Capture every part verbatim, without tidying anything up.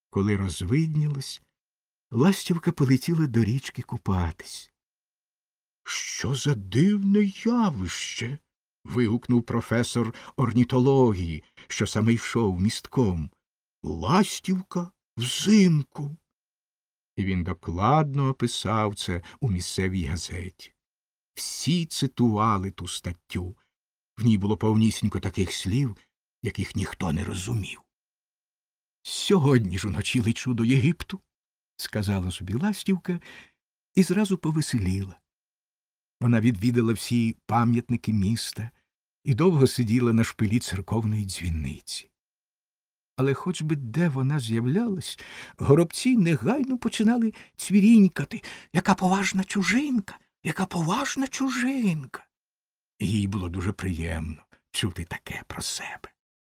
Коли розвиднілось, ластівка полетіла до річки купатись. — Що за дивне явище? — вигукнув професор орнітології, що саме йшов містком. — Ластівка взимку. І він докладно описав це у місцевій газеті. Всі цитували ту статтю. В ній було повнісінько таких слів, яких ніхто не розумів. — Сьогодні ж уночі лечу до Єгипту, — сказала собі ластівка і зразу повеселіла. Вона відвідала всі пам'ятники міста і довго сиділа на шпилі церковної дзвіниці. Але хоч би де вона з'являлась, горобці негайно починали цвірінькати. Яка поважна чужинка, яка поважна чужинка. І їй було дуже приємно чути таке про себе.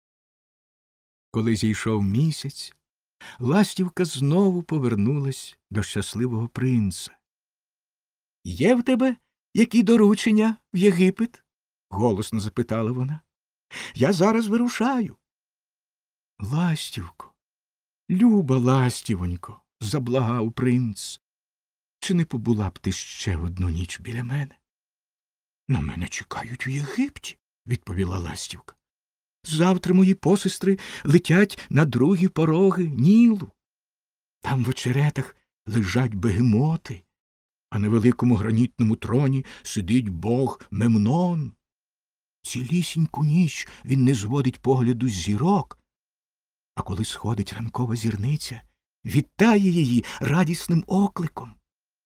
Коли зійшов місяць, ластівка знову повернулась до щасливого принца. — Є в тебе які доручення в Єгипет? — голосно запитала вона. — Я зараз вирушаю. — Ластівко, люба ластівонько, — заблагав принц, — чи не побула б ти ще одну ніч біля мене? — На мене чекають у Єгипті, — відповіла ластівка. — Завтра мої посестри летять на другі пороги Нілу. Там в очеретах лежать бегемоти, а на великому гранітному троні сидить бог Мемнон. Цілісіньку ніч він не зводить погляду з зірок, а коли сходить ранкова зірниця, вітає її радісним окликом.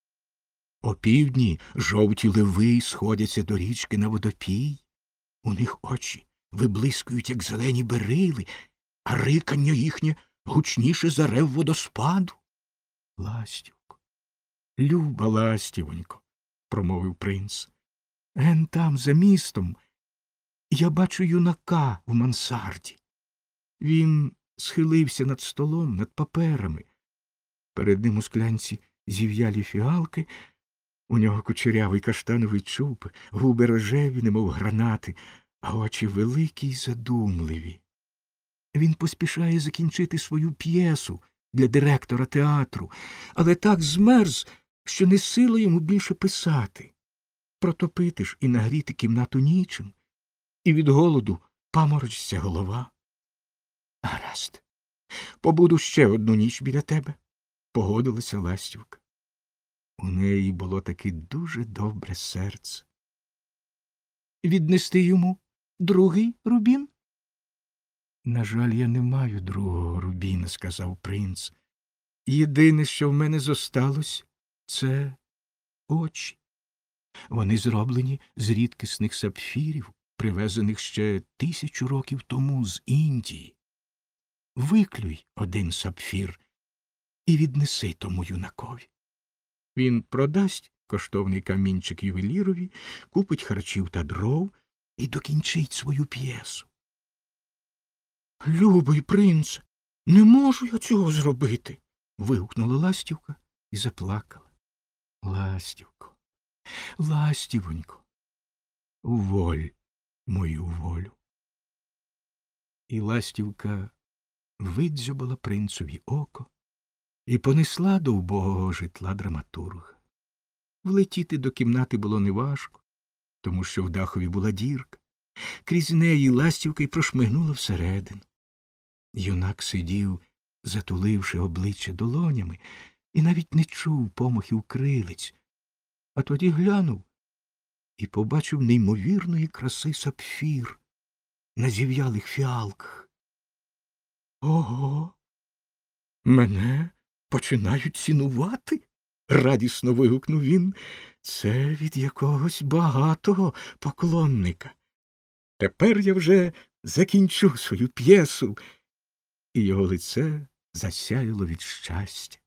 Опівдні жовті леви сходяться до річки на водопій. У них очі виблискують, як зелені берили, а рикання їхнє гучніше за рев водоспаду. — Ластівко, люба ластівонько, — промовив принц, — ген там, за містом, я бачу юнака в мансарді. Він схилився над столом, над паперами. Перед ним у склянці зів'ялі фіалки, у нього кучерявий каштановий чуб, губи рожеві, немов гранати, а очі великі й задумливі. Він поспішає закінчити свою п'єсу для директора театру, але так змерз, що не сила йому більше писати. Протопити ж і нагріти кімнату нічим, і від голоду паморочиться голова. — Гаразд, побуду ще одну ніч біля тебе, — погодилася ластівка. У неї було таки дуже добре серце. — Віднести йому другий рубін? — На жаль, я не маю другого рубіна, — сказав принц. — Єдине, що в мене зосталось, — це очі. Вони зроблені з рідкісних сапфірів, привезених ще тисячу років тому з Індії. Виклюй один сапфір і віднеси тому юнакові. Він продасть коштовний камінчик ювелірові, купить харчів та дров і докінчить свою п'єсу. — Любий принце, не можу я цього зробити, — вигукнула ластівка і заплакала. — Ластівко, ластівонько, уволь мою волю. І ластівка видзьобала принцові око і понесла до убогого житла драматурга. Влетіти до кімнати було неважко, тому що в дахові була дірка. Крізь неї ластівка й прошмигнула всередину. Юнак сидів, затуливши обличчя долонями, і навіть не чув помахів крилиць, а тоді глянув і побачив неймовірної краси сапфір на зів'ялих фіалках. — Ого! Мене починають цінувати? — радісно вигукнув він. — Це від якогось багатого поклонника. Тепер я вже закінчу свою п'єсу. І його лице засяяло від щастя.